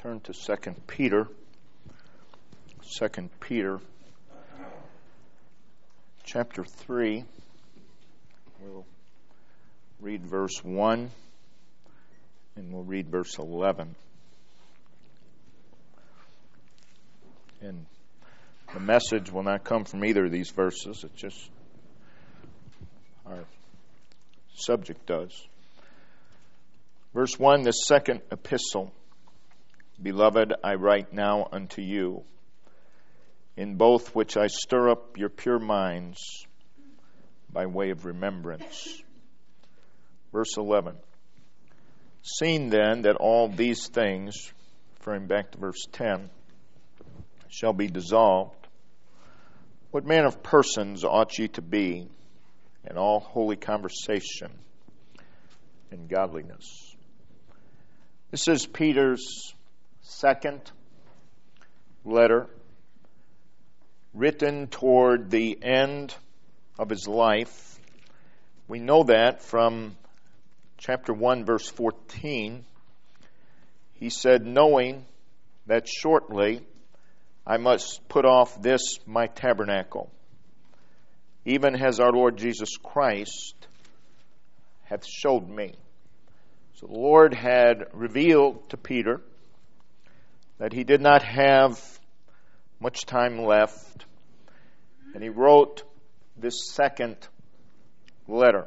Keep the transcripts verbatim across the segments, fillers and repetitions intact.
Turn to Second Peter. Second Peter, chapter three. We'll read verse one, and we'll read verse eleven. And the message will not come from either of these verses. It's just our subject does. Verse one, the second epistle. Beloved, I write now unto you, in both which I stir up your pure minds by way of remembrance. Verse eleven. Seeing then that all these things, referring back to verse ten, shall be dissolved, what manner of persons ought ye to be in all holy conversation and godliness? This is Peter's second letter, written toward the end of his life. We know that from chapter one, verse fourteen. He said, knowing that shortly I must put off this my tabernacle, even as our Lord Jesus Christ hath showed me. So the Lord had revealed to Peter that he did not have much time left, and he wrote this second letter.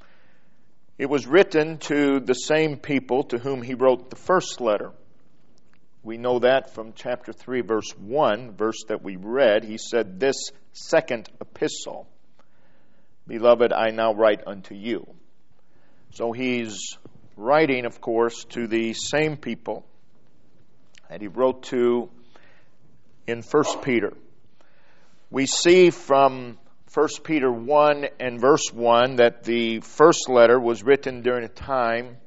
It was written to the same people to whom he wrote the first letter. We know that from chapter three, verse one, verse that we read. He said, this second epistle, beloved, I now write unto you. So he's writing, of course, to the same people that he wrote to in First Peter. We see from First Peter one and verse one that the first letter was written during a time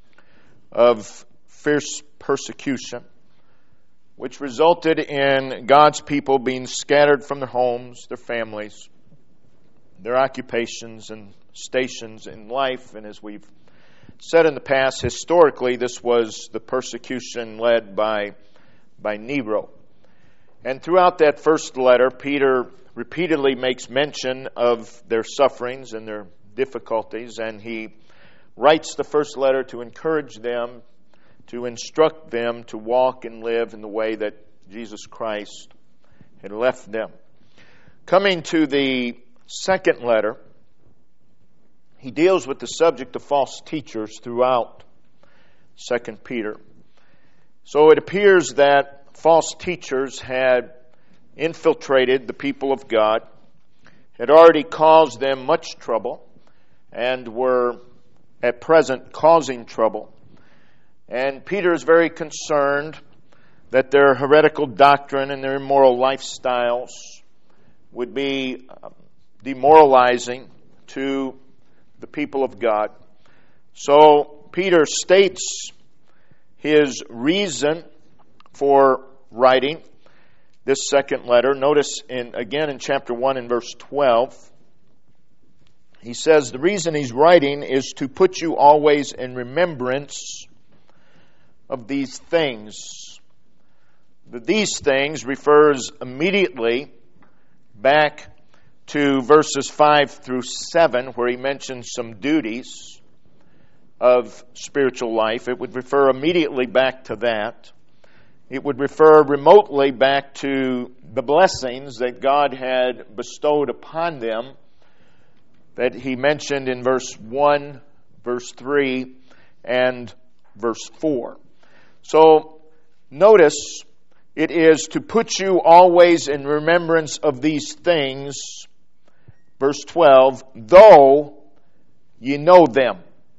of fierce persecution, which resulted in God's people being scattered from their homes, their families, their occupations and stations in life. And as we've said in the past, historically, this was the persecution led by, by Nero. And throughout that first letter, Peter repeatedly makes mention of their sufferings and their difficulties, and he writes the first letter to encourage them, to instruct them to walk and live in the way that Jesus Christ had left them. Coming to the second letter, he deals with the subject of false teachers throughout Second Peter. So it appears that false teachers had infiltrated the people of God, had already caused them much trouble, and were at present causing trouble. And Peter is very concerned that their heretical doctrine and their immoral lifestyles would be demoralizing to the people of God. So Peter states his reason for writing this second letter. Notice in again in chapter one and verse twelve, he says the reason he's writing is to put you always in remembrance of these things. The these things refers immediately back to verses five through seven, where he mentions some duties of spiritual life. It would refer immediately back to that. It would refer remotely back to the blessings that God had bestowed upon them that he mentioned in verse one, verse three, and verse four. So notice, it is to put you always in remembrance of these things, verse twelve, though ye know them.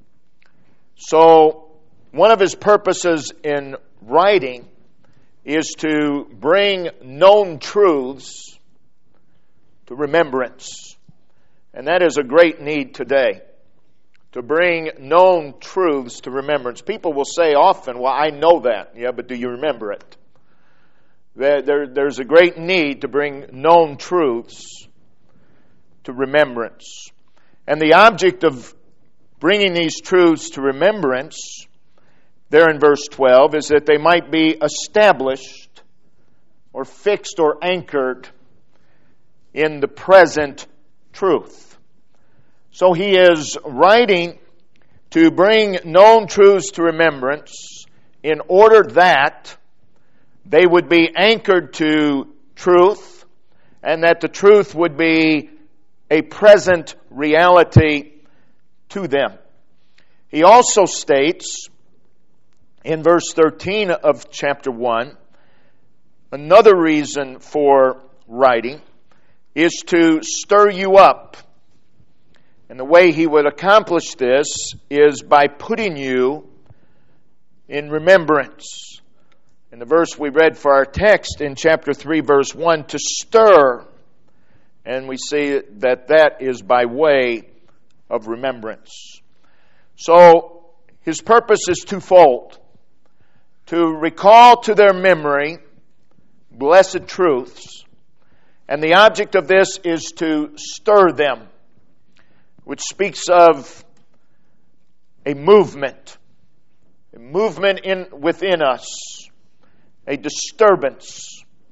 So one of his purposes in writing is to bring known truths to remembrance. And that is a great need today, to bring known truths to remembrance. People will say often, well, I know that. Yeah, but do you remember it? There, there, there's a great need to bring known truths to remembrance. And the object of bringing these truths to remembrance there in verse twelve is that they might be established or fixed or anchored in the present truth. So he is writing to bring known truths to remembrance in order that they would be anchored to truth and that the truth would be a present reality to them. He also states in verse thirteen of chapter one, another reason for writing is to stir you up. And the way he would accomplish this is by putting you in remembrance. In the verse we read for our text in chapter three, verse one, to stir. And we see that that is by way of remembrance. So his purpose is twofold. To recall to their memory blessed truths. And the object of this is to stir them, which speaks of a movement. A movement in within us. A disturbance.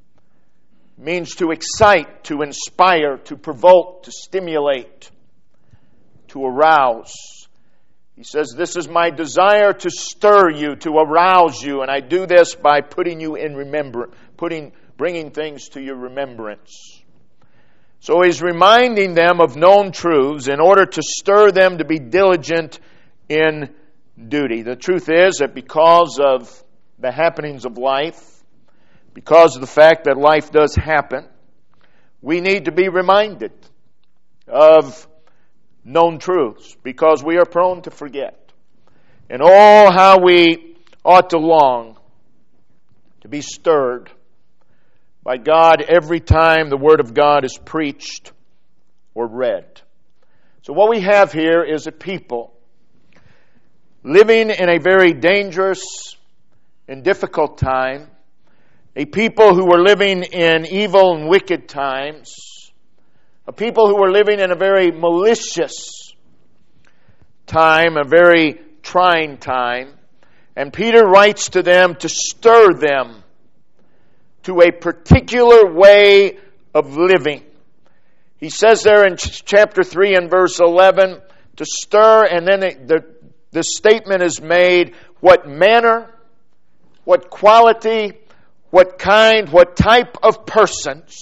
Means to excite, to inspire, to provoke, to stimulate, to arouse. He says, this is my desire to stir you, to arouse you, and I do this by putting you in remember, putting, bringing things to your remembrance. So he's reminding them of known truths in order to stir them to be diligent in duty. The truth is that because of the happenings of life, because of the fact that life does happen, we need to be reminded of known truths because we are prone to forget. And oh, how we ought to long to be stirred by God every time the Word of God is preached or read. So what we have here is a people living in a very dangerous and difficult time, a people who were living in evil and wicked times, a people who were living in a very malicious time, a very trying time. And Peter writes to them to stir them to a particular way of living. He says there in chapter three and verse eleven, to stir, and then the, the statement is made, what manner, what quality, what kind, what type of persons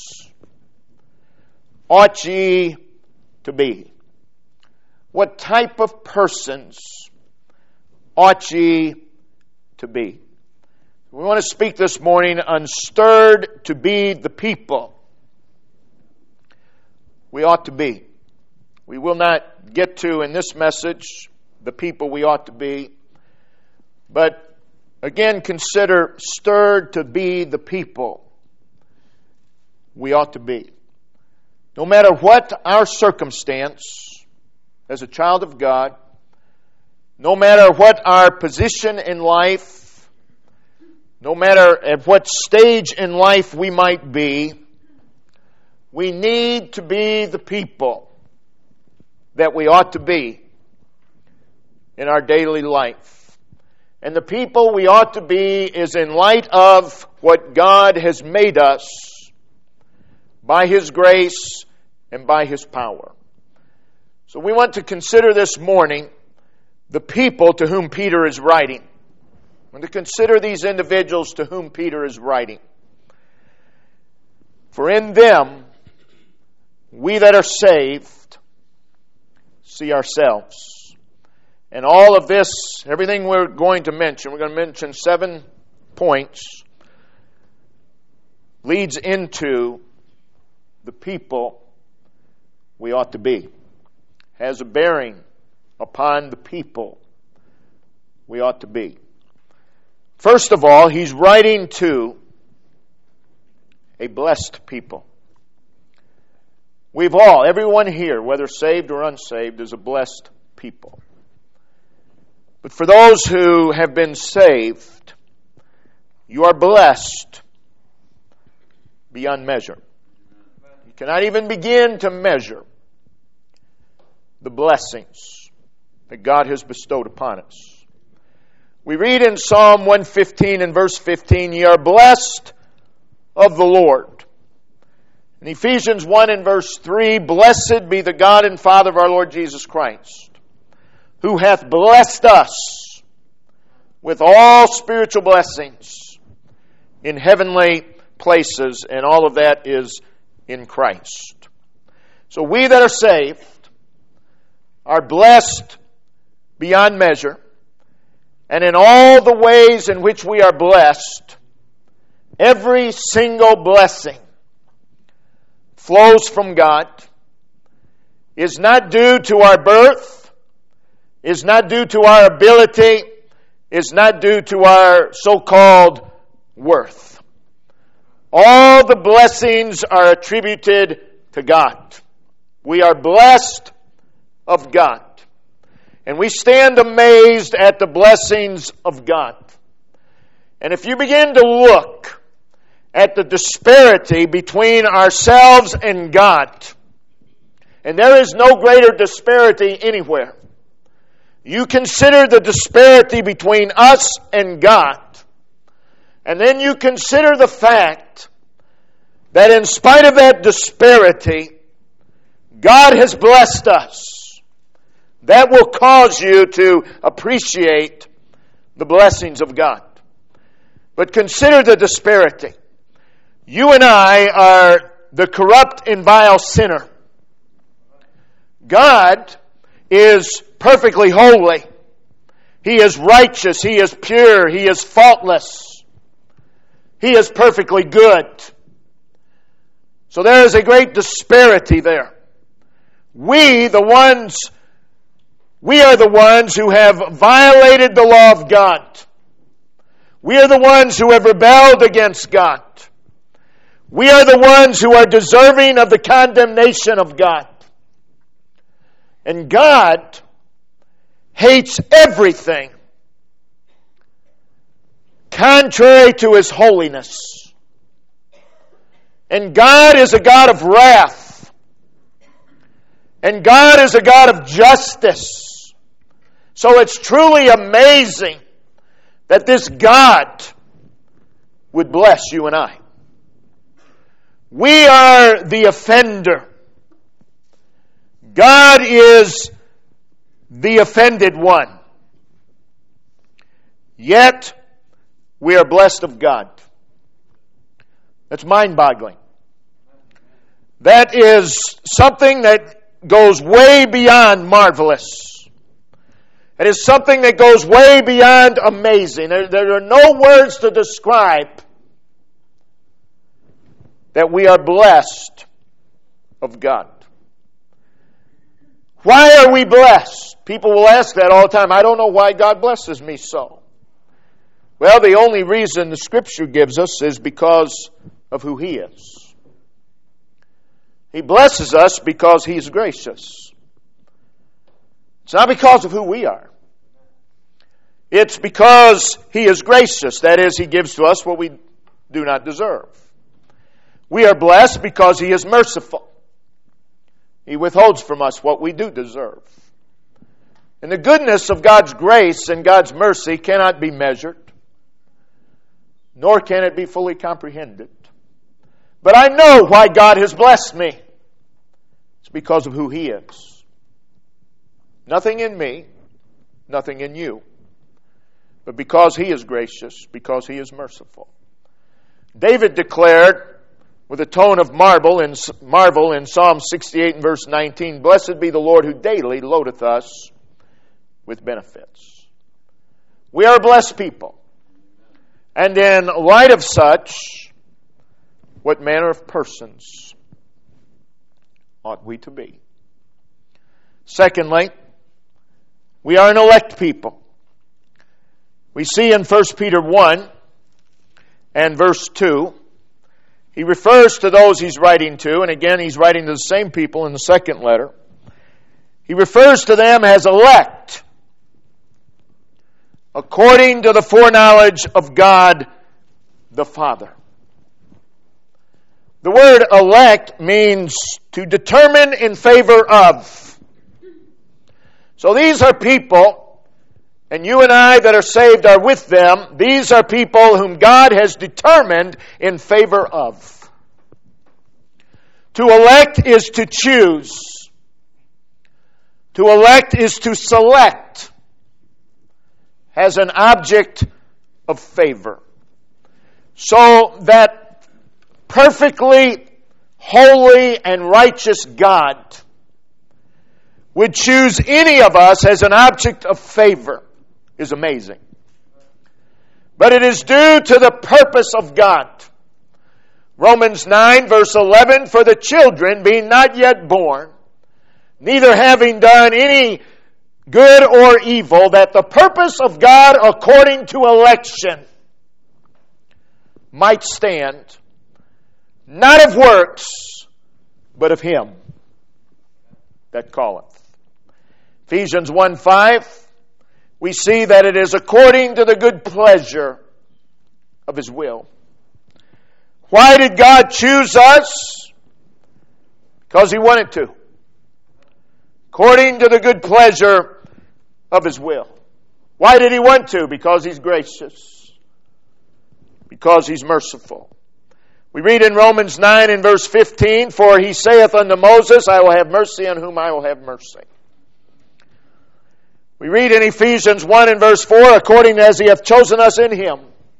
ought ye to be? What type of persons ought ye to be? We want to speak this morning on stirred to be the people we ought to be. We will not get to in this message the people we ought to be, but again, consider stirred to be the people we ought to be. No matter what our circumstance as a child of God, no matter what our position in life, no matter at what stage in life we might be, we need to be the people that we ought to be in our daily life. And the people we ought to be is in light of what God has made us by His grace and by His power. So we want to consider this morning the people to whom Peter is writing. We want to consider these individuals to whom Peter is writing. For in them, we that are saved see ourselves. And all of this, everything we're going to mention, we're going to mention seven points, leads into the people we ought to be. Has a bearing upon the people we ought to be. First of all, he's writing to a blessed people. We've all, everyone here, whether saved or unsaved, is a blessed people. But for those who have been saved, you are blessed beyond measure. You cannot even begin to measure the blessings that God has bestowed upon us. We read in Psalm one fifteen and verse fifteen, "Ye are blessed of the Lord." In Ephesians one and verse three, "Blessed be the God and Father of our Lord Jesus Christ, who hath blessed us with all spiritual blessings in heavenly places," and all of that is in Christ. So we that are saved are blessed beyond measure, and in all the ways in which we are blessed, every single blessing flows from God, is not due to our birth, is not due to our ability, is not due to our so-called worth. All the blessings are attributed to God. We are blessed of God. And we stand amazed at the blessings of God. And if you begin to look at the disparity between ourselves and God, and there is no greater disparity anywhere. You consider the disparity between us and God, and then you consider the fact that in spite of that disparity, God has blessed us. That will cause you to appreciate the blessings of God. But consider the disparity. You and I are the corrupt and vile sinner. God is perfectly holy. He is righteous. He is pure. He is faultless. He is perfectly good. So there is a great disparity there. We, the ones, we are the ones who have violated the law of God. We are the ones who have rebelled against God. We are the ones who are deserving of the condemnation of God. And God hates everything contrary to His holiness. And God is a God of wrath. And God is a God of justice. So it's truly amazing that this God would bless you and I. We are the offender. God is the offended one. Yet, we are blessed of God. That's mind-boggling. That is something that goes way beyond marvelous. It is something that goes way beyond amazing. There, there are no words to describe that we are blessed of God. Why are we blessed? People will ask that all the time. I don't know why God blesses me so. Well, the only reason the Scripture gives us is because of who He is. He blesses us because He is gracious. It's not because of who we are. It's because He is gracious. That is, He gives to us what we do not deserve. We are blessed because He is merciful. He withholds from us what we do deserve. And the goodness of God's grace and God's mercy cannot be measured, nor can it be fully comprehended. But I know why God has blessed me. It's because of who He is. Nothing in me, nothing in you. But because He is gracious, because He is merciful. David declared with a tone of marvel in, marvel in Psalm sixty-eight and verse nineteen, "Blessed be the Lord who daily loadeth us with benefits." We are a blessed people. And in light of such, what manner of persons ought we to be? Secondly, we are an elect people. We see in First Peter one and verse two, he refers to those he's writing to, and again he's writing to the same people in the second letter. He refers to them as elect, according to the foreknowledge of God the Father. The word elect means to determine in favor of. So these are people, And you and I that are saved are with them. These are people whom God has determined in favor of. To elect is to choose. To elect is to select. Has an object of favor. So that perfectly holy and righteous God would choose any of us as an object of favor is amazing. But it is due to the purpose of God. Romans nine verse eleven, for the children being not yet born, neither having done any good or evil, that the purpose of God according to election might stand, not of works, but of Him that calleth. Ephesians one five, we see that it is according to the good pleasure of His will. Why did God choose us? Because He wanted to. According to the good pleasure of His will. Why did He want to? Because He's gracious. Because He's merciful. We read in Romans nine and verse fifteen, for He saith unto Moses, I will have mercy on whom I will have mercy. We read in Ephesians one and verse four, according as He hath chosen us in Him,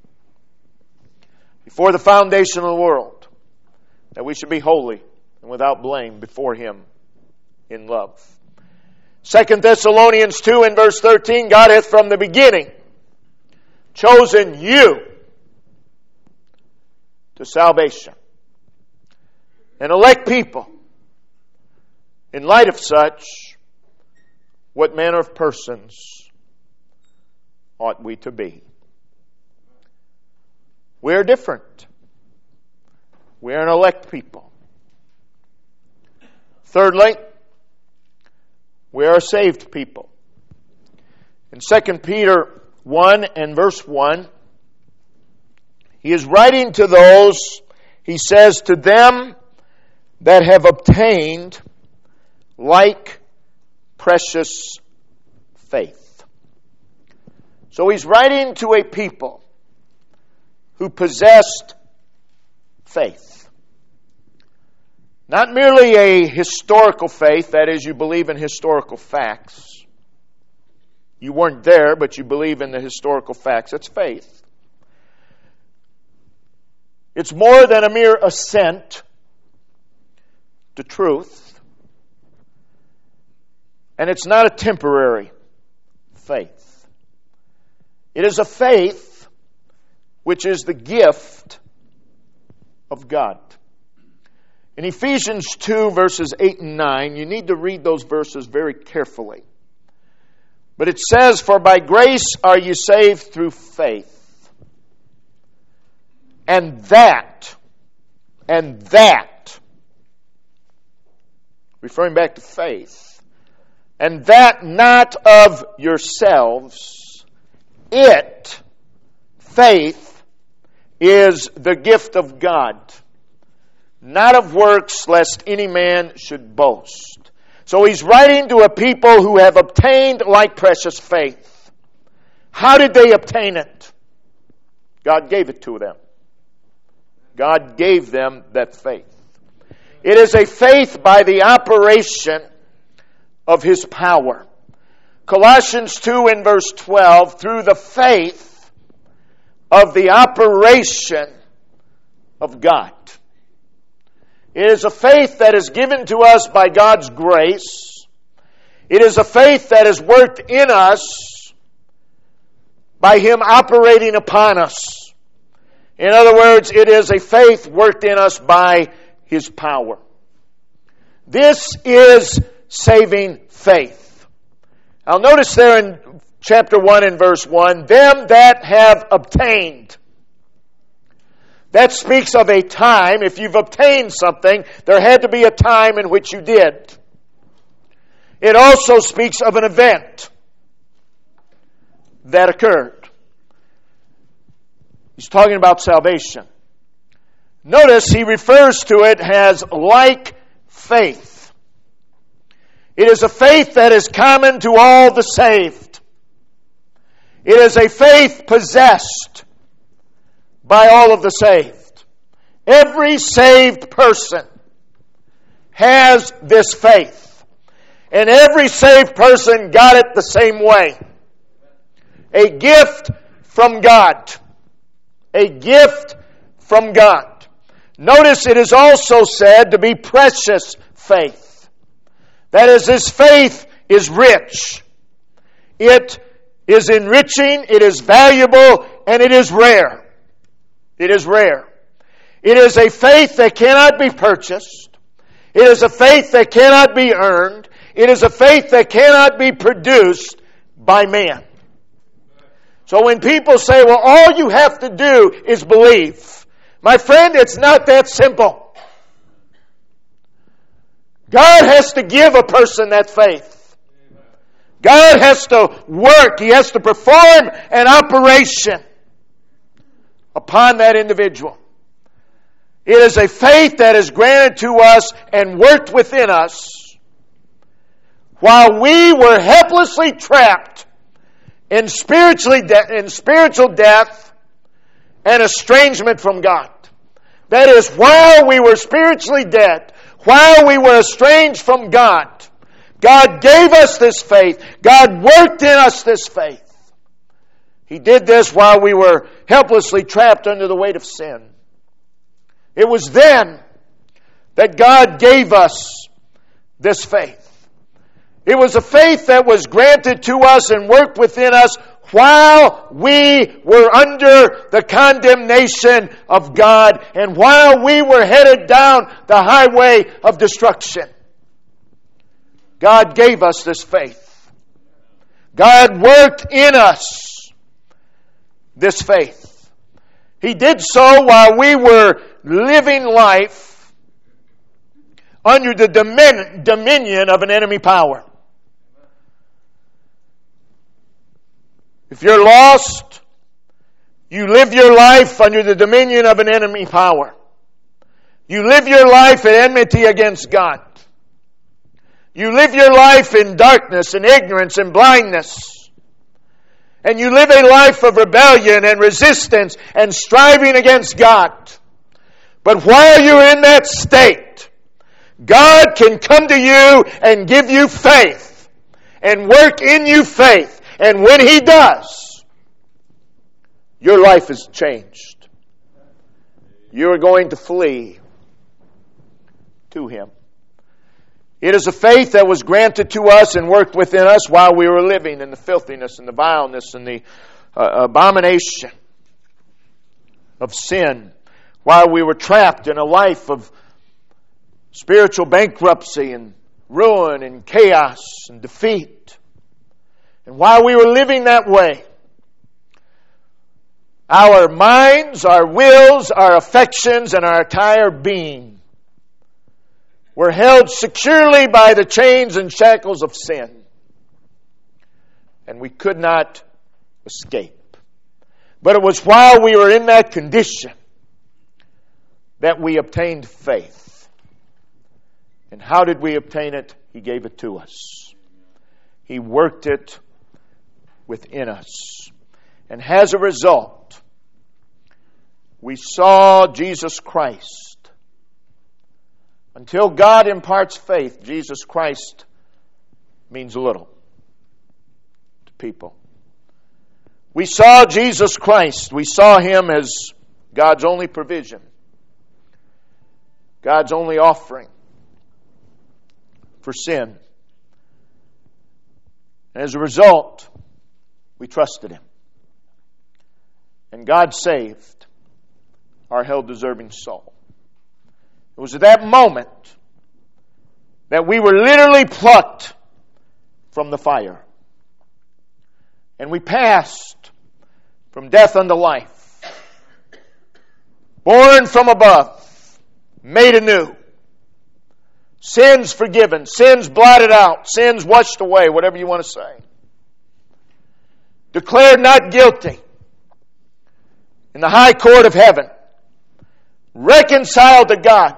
before the foundation of the world, that we should be holy and without blame before Him in love. Second Thessalonians two and verse thirteen, God hath from the beginning chosen you to salvation. And elect people. In light of such, what manner of persons ought we to be? We're different. We're an elect people. Thirdly, we are a saved people. In Second Peter one and verse one, he is writing to those, he says, to them that have obtained like precious faith. So he's writing to a people who possessed faith. Not merely a historical faith, that is, you believe in historical facts. You weren't there, but you believe in the historical facts. That's faith. It's more than a mere assent to truth. And it's not a temporary faith. It is a faith which is the gift of God. In Ephesians two, verses eight and nine, you need to read those verses very carefully. But it says, for by grace are you saved through faith. And that, and that, referring back to faith, and that not of yourselves, it, faith, is the gift of God, not of works, lest any man should boast. So he's writing to a people who have obtained like precious faith. How did they obtain it? God gave it to them. God gave them that faith. It is a faith by the operation of His power. Colossians two and verse twelve, through the faith of the operation of God. It is a faith that is given to us by God's grace. It is a faith that is worked in us by Him operating upon us. In other words, it is a faith worked in us by His power. This is saving faith. Now notice there in chapter one and verse one, them that have obtained. That speaks of a time. If you've obtained something, there had to be a time in which you did. It also speaks of an event that occurred. He's talking about salvation. Notice he refers to it as like faith. It is a faith that is common to all the saved. It is a faith possessed by all of the saved. Every saved person has this faith. And every saved person got it the same way. A gift from God. A gift from God. Notice it is also said to be precious faith. That is, this faith is rich. It is enriching, it is valuable, and it is rare. It is rare. It is a faith that cannot be purchased. It is a faith that cannot be earned. It is a faith that cannot be produced by man. So when people say, well, all you have to do is believe. My friend, it's not that simple. God has to give a person that faith. God has to work. He has to perform an operation upon that individual. It is a faith that is granted to us and worked within us while we were helplessly trapped in spiritually de- in spiritual death and estrangement from God. That is, while we were spiritually dead, while we were estranged from God, God gave us this faith. God worked in us this faith. He did this while we were helplessly trapped under the weight of sin. It was then that God gave us this faith. It was a faith that was granted to us and worked within us while we were under the condemnation of God and while we were headed down the highway of destruction. God gave us this faith. God worked in us this faith. He did so while we were living life under the domin- dominion of an enemy power. If you're lost, you live your life under the dominion of an enemy power. You live your life in enmity against God. You live your life in darkness and ignorance and blindness. And you live a life of rebellion and resistance and striving against God. But while you're in that state, God can come to you and give you faith and work in you faith. And when He does, your life is changed. You are going to flee to Him. It is a faith that was granted to us and worked within us while we were living in the filthiness and the vileness and the uh, abomination of sin, while we were trapped in a life of spiritual bankruptcy and ruin and chaos and defeat. And while we were living that way, our minds, our wills, our affections, and our entire being were held securely by the chains and shackles of sin. And we could not escape. But it was while we were in that condition that we obtained faith. And how did we obtain it? He gave it to us. He worked it within us. And as a result, we saw Jesus Christ. Until God imparts faith, Jesus Christ means little to people. We saw Jesus Christ. We saw Him as God's only provision, God's only offering for sin. And as a result, we trusted Him. And God saved our hell-deserving soul. It was at that moment that we were literally plucked from the fire. And we passed from death unto life. Born from above. Made anew. Sins forgiven. Sins blotted out. Sins washed away. Whatever you want to say. Declared not guilty in the high court of heaven. Reconciled to God.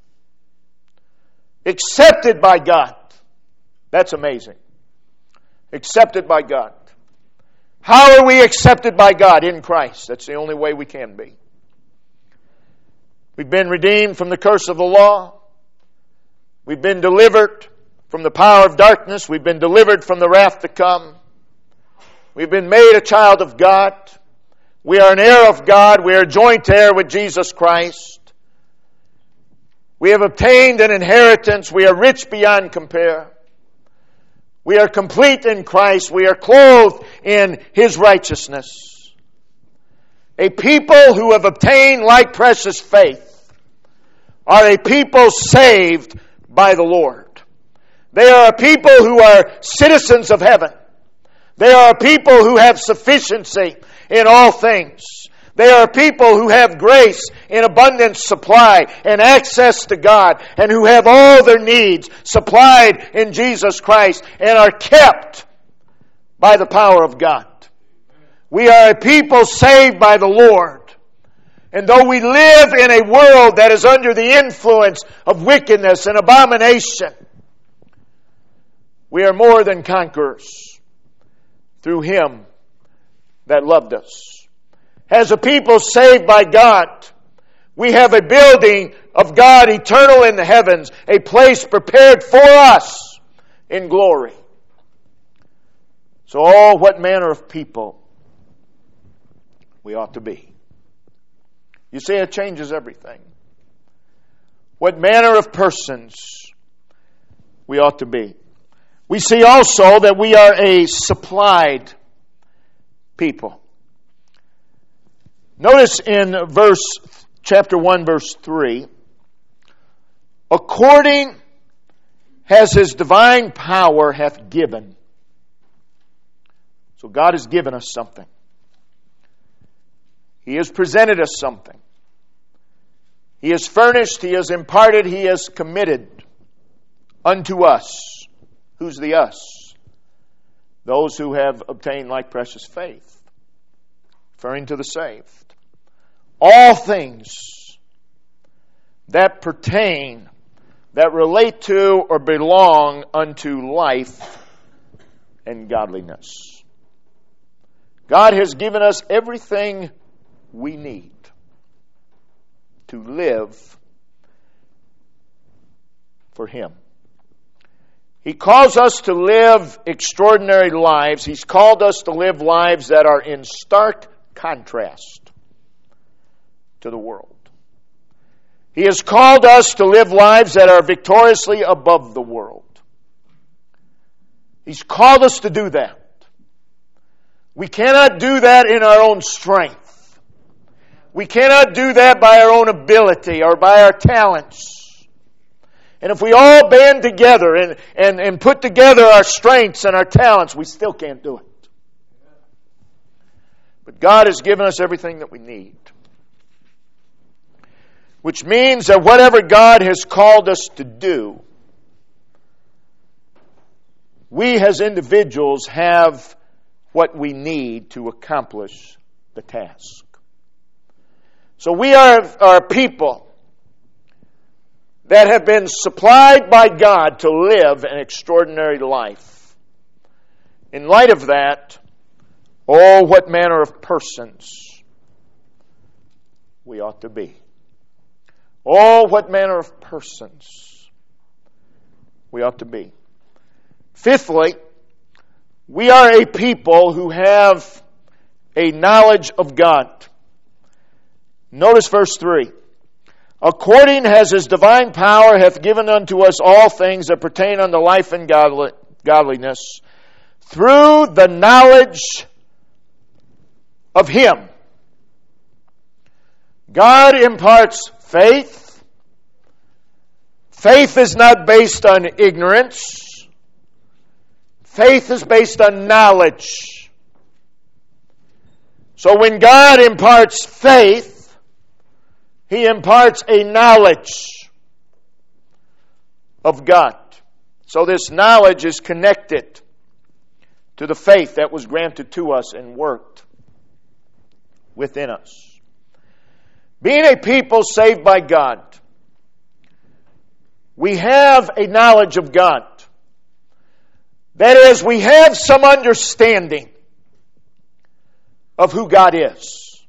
Accepted by God. That's amazing. Accepted by God. How are we accepted by God? In Christ. That's the only way we can be. We've been redeemed from the curse of the law. We've been delivered from the power of darkness. We've been delivered from the wrath to come. We've been made a child of God. We are an heir of God. We are joint heir with Jesus Christ. We have obtained an inheritance. We are rich beyond compare. We are complete in Christ. We are clothed in His righteousness. A people who have obtained like precious faith are a people saved by the Lord. They are a people who are citizens of heaven. They are a people who have sufficiency in all things. They are people who have grace in abundant supply and access to God, and who have all their needs supplied in Jesus Christ and are kept by the power of God. We are a people saved by the Lord. And though we live in a world that is under the influence of wickedness and abomination, we are more than conquerors through Him that loved us. As a people saved by God, we have a building of God eternal in the heavens, a place prepared for us in glory. So, oh, what manner of people we ought to be. You see, it changes everything. What manner of persons we ought to be. We see also that we are a supplied people. Notice in verse chapter one, verse three, according as His divine power hath given. So God has given us something. He has presented us something. He has furnished, He has imparted, He has committed unto us. Who's the us? Those who have obtained like precious faith. Referring to the saved. All things that pertain, that relate to or belong unto life and godliness. God has given us everything we need to live for Him. He calls us to live extraordinary lives. He's called us to live lives that are in stark contrast to the world. He has called us to live lives that are victoriously above the world. He's called us to do that. We cannot do that in our own strength. We cannot do that by our own ability or by our talents. And if we all band together and, and, and put together our strengths and our talents, we still can't do it. But God has given us everything that we need. Which means that whatever God has called us to do, we as individuals have what we need to accomplish the task. So we are, are a people that have been supplied by God to live an extraordinary life. In light of that, oh, what manner of persons we ought to be. Oh, what manner of persons we ought to be. Fifthly, we are a people who have a knowledge of God. Notice verse three. According as His divine power hath given unto us all things that pertain unto life and godliness, through the knowledge of Him. God imparts faith. Faith is not based on ignorance. Faith is based on knowledge. So when God imparts faith, He imparts a knowledge of God. So this knowledge is connected to the faith that was granted to us and worked within us. Being a people saved by God, we have a knowledge of God. That is, we have some understanding of who God is.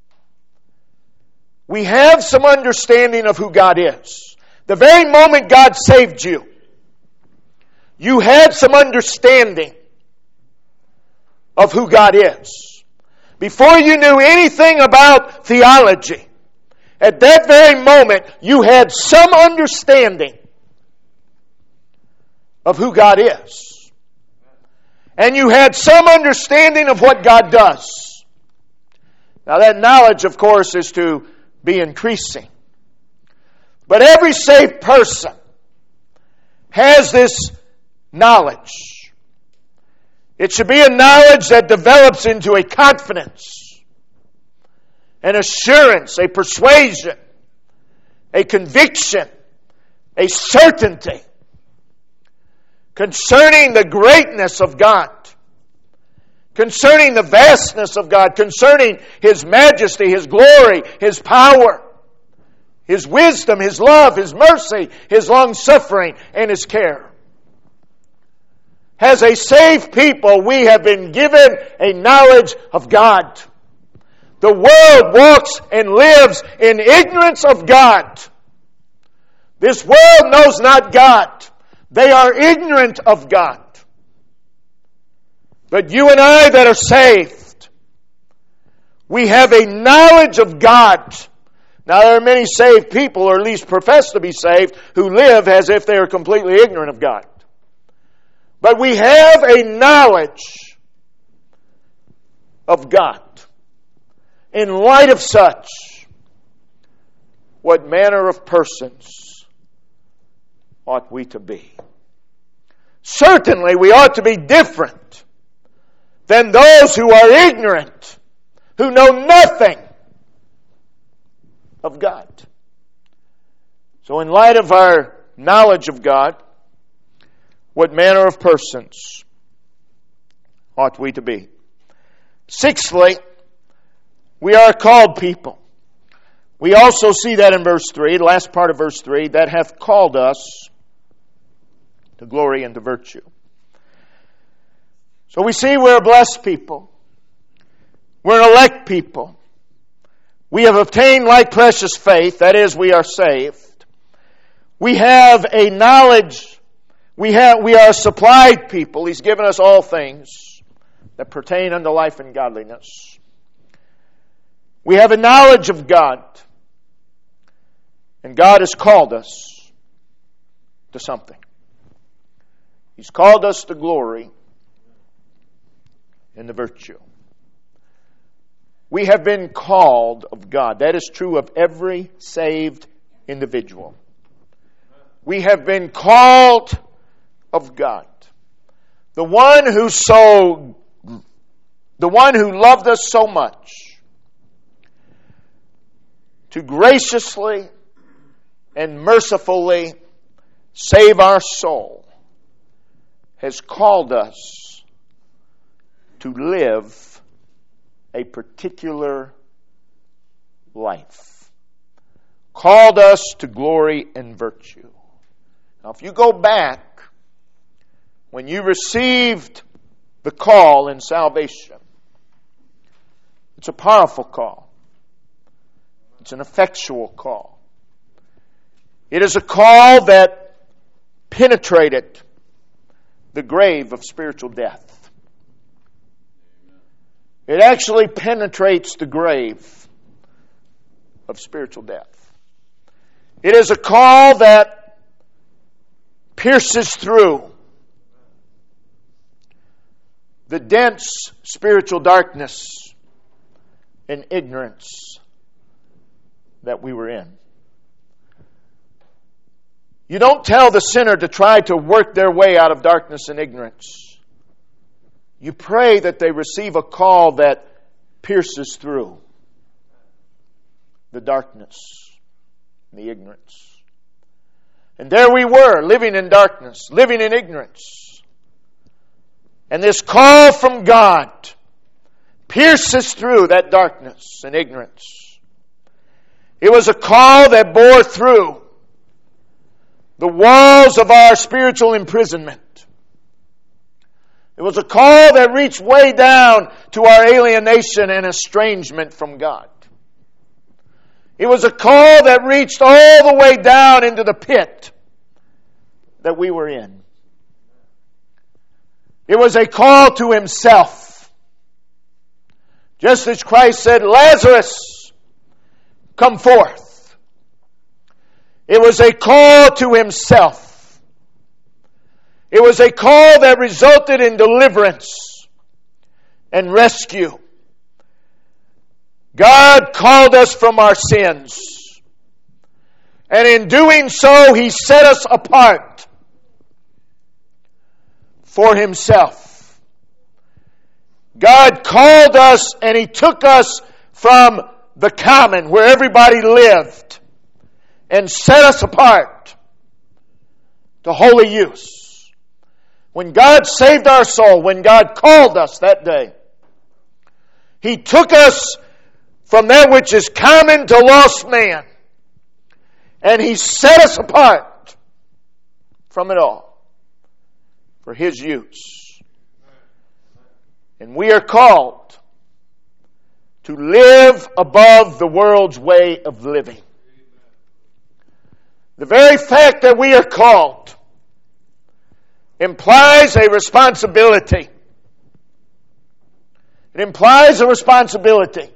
We have some understanding of who God is. The very moment God saved you, you had some understanding of who God is. Before you knew anything about theology, at that very moment, you had some understanding of who God is. And you had some understanding of what God does. Now that knowledge, of course, is to be increasing. But every saved person has this knowledge. It should be a knowledge that develops into a confidence, an assurance, a persuasion, a conviction, a certainty concerning the greatness of God, concerning the vastness of God, concerning His majesty, His glory, His power, His wisdom, His love, His mercy, His long-suffering, and His care. As a saved people, we have been given a knowledge of God. The world walks and lives in ignorance of God. This world knows not God. They are ignorant of God. But you and I that are saved, we have a knowledge of God. Now there are many saved people, or at least profess to be saved, who live as if they are completely ignorant of God. But we have a knowledge of God. In light of such, what manner of persons ought we to be? Certainly we ought to be different than those who are ignorant, who know nothing of God. So in light of our knowledge of God, what manner of persons ought we to be? Sixthly, we are called people. We also see that in verse three, the last part of verse three, that hath called us to glory and to virtue. So we see we're a blessed people. We're an elect people. We have obtained like precious faith, that is, we are saved. We have a knowledge. We have, we are a supplied people. He's given us all things that pertain unto life and godliness. We have a knowledge of God. And God has called us to something. He's called us to glory and to virtue. We have been called of God. That is true of every saved individual. We have been called of God. The one who so, the one who loved us so much to graciously and mercifully save our soul has called us to live a particular life. Called us to glory and virtue. Now if you go back, when you received the call in salvation, it's a powerful call. It's an effectual call. It is a call that penetrated the grave of spiritual death. It actually penetrates the grave of spiritual death. It is a call that pierces through the dense spiritual darkness and ignorance that we were in. You don't tell the sinner to try to work their way out of darkness and ignorance. You pray that they receive a call that pierces through the darkness and the ignorance. And there we were, living in darkness, living in ignorance. And this call from God pierces through that darkness and ignorance. It was a call that bore through the walls of our spiritual imprisonment. It was a call that reached way down to our alienation and estrangement from God. It was a call that reached all the way down into the pit that we were in. It was a call to Himself. Just as Christ said, Lazarus, come forth. It was a call to Himself. It was a call that resulted in deliverance and rescue. God called us from our sins. And in doing so, He set us apart for Himself. God called us and He took us from the common, where everybody lived, and set us apart to holy use. When God saved our soul, when God called us that day, He took us from that which is common to lost man, and He set us apart from it all for His use. And we are called to live above the world's way of living. The very fact that we are called implies a responsibility. It implies a responsibility.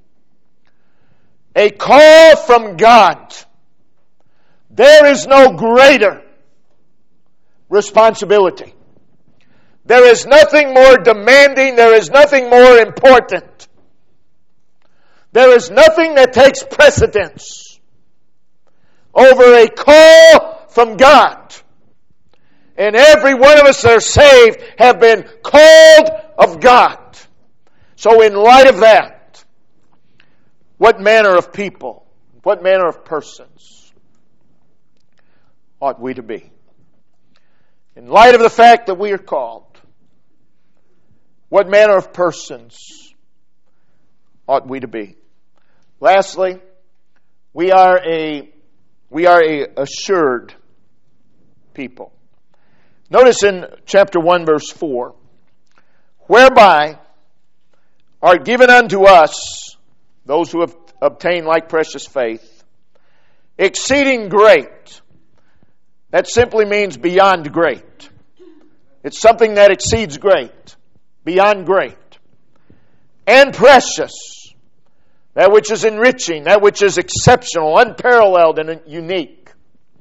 A call from God. There is no greater responsibility. There is nothing more demanding. There is nothing more important. There is nothing that takes precedence over a call from God. And every one of us that are saved have been called of God. So in light of that, what manner of people, what manner of persons ought we to be? In light of the fact that we are called, what manner of persons ought we to be? Lastly, we are a we are a assured people. Notice in chapter one, verse four, whereby are given unto us, those who have obtained like precious faith, exceeding great. That simply means beyond great. It's something that exceeds great, beyond great. And precious, that which is enriching, that which is exceptional, unparalleled, and unique.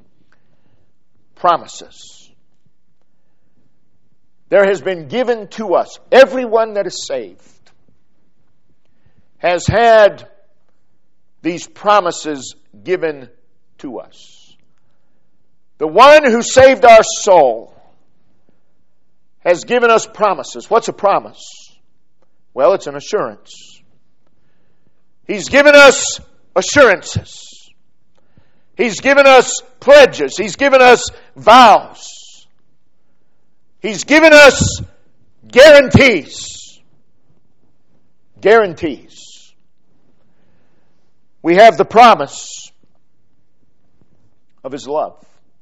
Promises. There has been given to us, everyone that is saved has had these promises given to us. The one who saved our soul has given us promises. What's a promise? Well, it's an assurance. He's given us assurances. He's given us pledges. He's given us vows. He's given us guarantees. Guarantees. We have the promise of His love.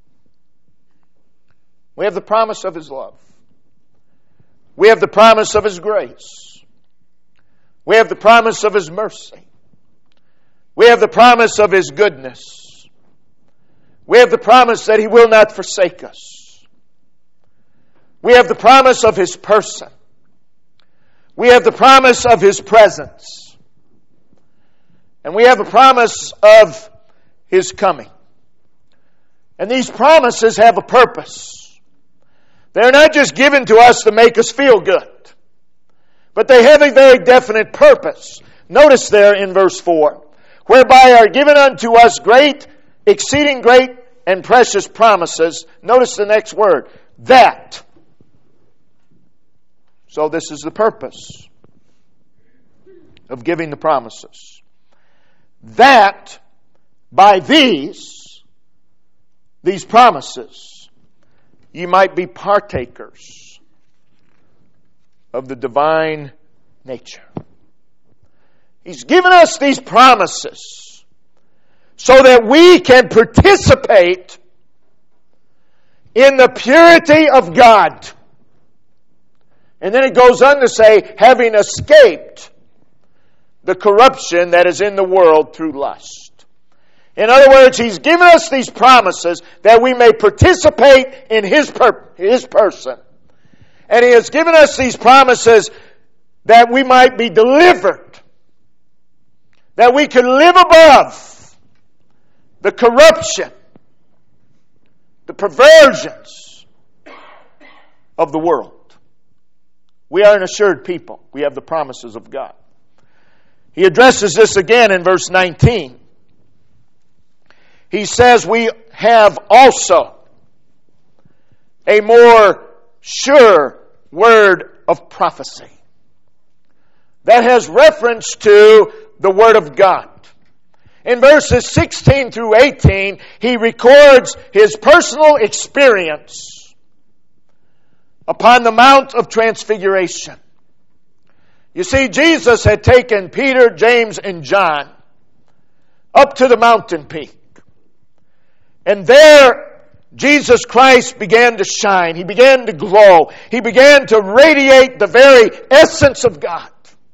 We have the promise of His love. We have the promise of His grace. We have the promise of His mercy. We have the promise of His goodness. We have the promise that He will not forsake us. We have the promise of His person. We have the promise of His presence. And we have the promise of His coming. And these promises have a purpose. They're not just given to us to make us feel good, but they have a very definite purpose. Notice there in verse four, whereby are given unto us great, exceeding great, and precious promises. Notice the next word, that. So this is the purpose of giving the promises. That by these, these promises, you might be partakers of the divine nature. He's given us these promises so that we can participate in the purity of God. And then it goes on to say, having escaped the corruption that is in the world through lust. In other words, He's given us these promises that we may participate in His, per- His person. And He has given us these promises that we might be delivered. That we can live above the corruption, the perversions of the world. We are an assured people. We have the promises of God. He addresses this again in verse nineteen. He says, we have also a more sure word of prophecy. That has reference to the Word of God. In verses sixteen through eighteen, he records his personal experience upon the Mount of Transfiguration. You see, Jesus had taken Peter, James, and John up to the mountain peak. And there, Jesus Christ began to shine. He began to glow. He began to radiate the very essence of God.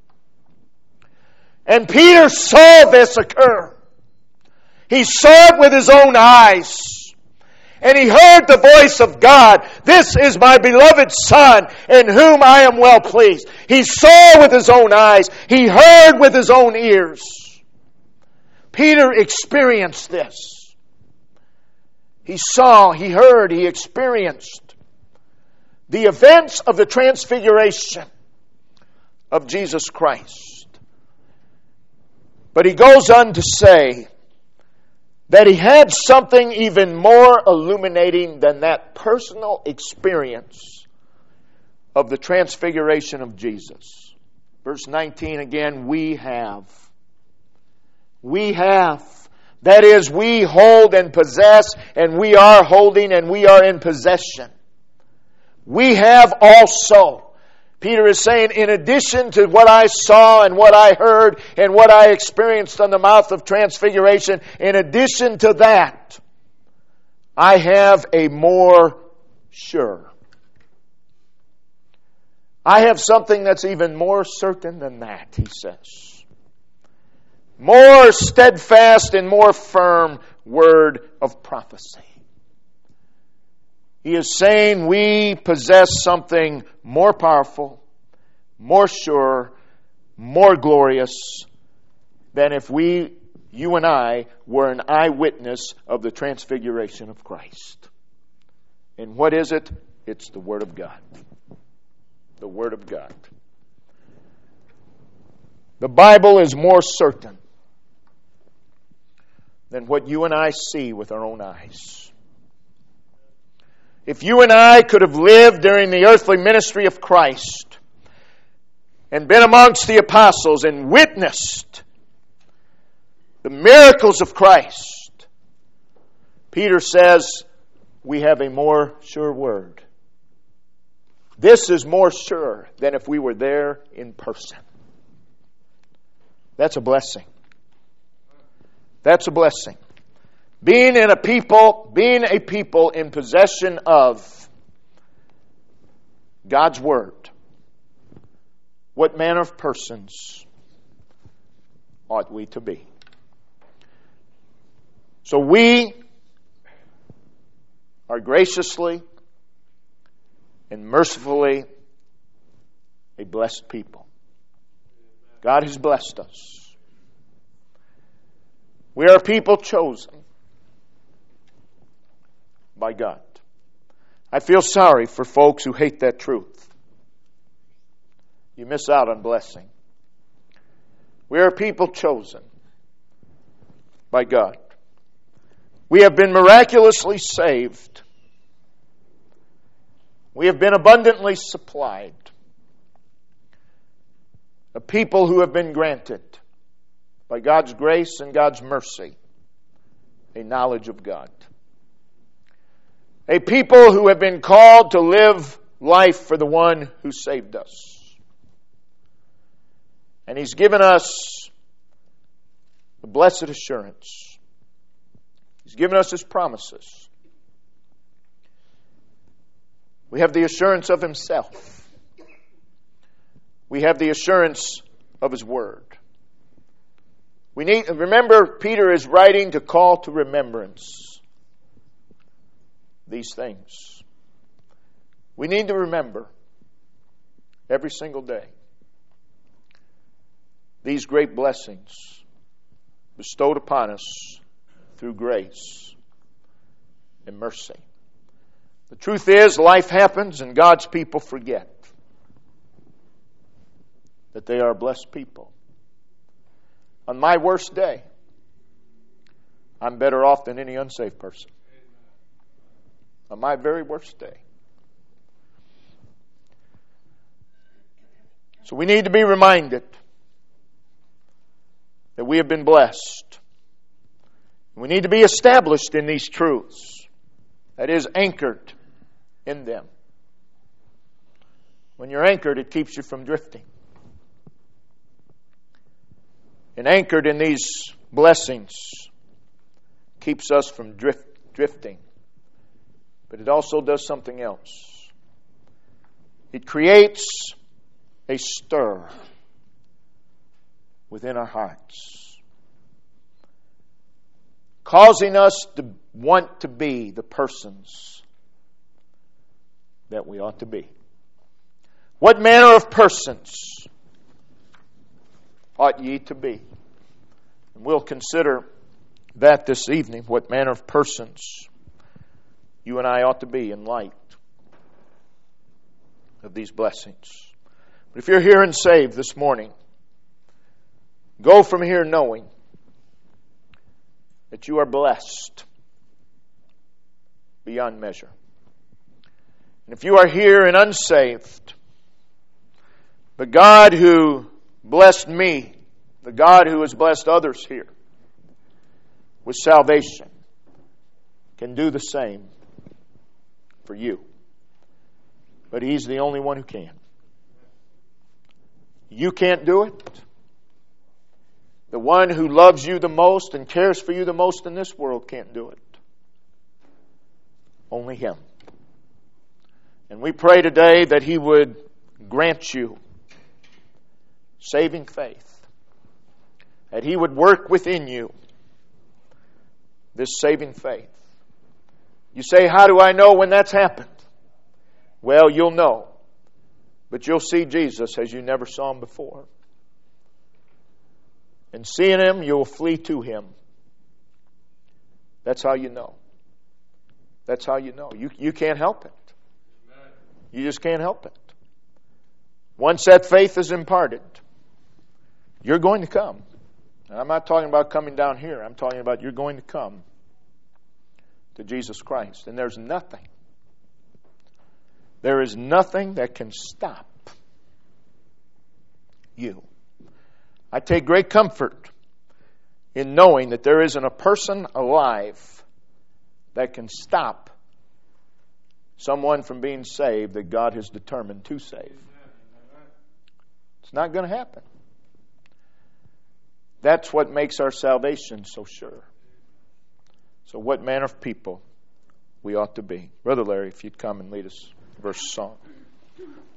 And Peter saw this occur. He saw it with his own eyes. And he heard the voice of God. This is my beloved Son, in whom I am well pleased. He saw with his own eyes. He heard with his own ears. Peter experienced this. He saw, he heard, he experienced the events of the transfiguration of Jesus Christ. But he goes on to say that he had something even more illuminating than that personal experience of the transfiguration of Jesus. Verse nineteen again, we have. We have. That is, we hold and possess, and we are holding and we are in possession. We have also. Peter is saying, in addition to what I saw and what I heard and what I experienced on the Mount of Transfiguration, in addition to that, I have a more sure. I have something that's even more certain than that, he says. More steadfast and more firm word of prophecy. He is saying we possess something more powerful, more sure, more glorious than if we, you and I, were an eyewitness of the transfiguration of Christ. And what is it? It's the Word of God. The Word of God. The Bible is more certain than what you and I see with our own eyes. If you and I could have lived during the earthly ministry of Christ and been amongst the apostles and witnessed the miracles of Christ, Peter says, we have a more sure word. This is more sure than if we were there in person. That's a blessing. That's a blessing. Being in a people, being a people in possession of God's Word. What manner of persons ought we to be? So we are graciously and mercifully a blessed people. God has blessed us. We are a people chosen by God. I feel sorry for folks who hate that truth. You miss out on blessing. We are a people chosen by God. We have been miraculously saved. We have been abundantly supplied. A people who have been granted by God's grace and God's mercy a knowledge of God. A people who have been called to live life for the one who saved us. And He's given us the blessed assurance. He's given us His promises. We have the assurance of Himself. we have the assurance of His Word. We need, remember, Peter is writing to call to remembrance these things. We need to remember every single day these great blessings bestowed upon us through grace and mercy. The truth is, life happens and God's people forget that they are blessed people. On my worst day, I'm better off than any unsaved person. On my very worst day. So we need to be reminded that we have been blessed. We need to be established in these truths. That is, anchored in them. When you're anchored, it keeps you from drifting. And anchored in these blessings keeps us from drift, drifting. But it also does something else. It creates a stir within our hearts, causing us to want to be the persons that we ought to be. What manner of persons ought ye to be? And we'll consider that this evening, what manner of persons you and I ought to be in light of these blessings. But if you're here and saved this morning, go from here knowing that you are blessed beyond measure. And if you are here and unsaved, the God who blessed me, the God who has blessed others here with salvation, can do the same for you. But He's the only one who can. You can't do it. The one who loves you the most and cares for you the most in this world can't do it. Only Him. And we pray today that He would grant you saving faith. That He would work within you this saving faith. You say, how do I know when that's happened? Well, you'll know. But you'll see Jesus as you never saw Him before. And seeing Him, you'll flee to Him. That's how you know. That's how you know. You, you can't help it. You just can't help it. Once that faith is imparted, you're going to come. And I'm not talking about coming down here. I'm talking about you're going to come to Jesus Christ. And there's nothing, there is nothing that can stop you. I take great comfort in knowing that there isn't a person alive that can stop someone from being saved that God has determined to save. It's not going to happen. That's what makes our salvation so sure. So what manner of people we ought to be. Brother Larry, if you'd come and lead us verse song.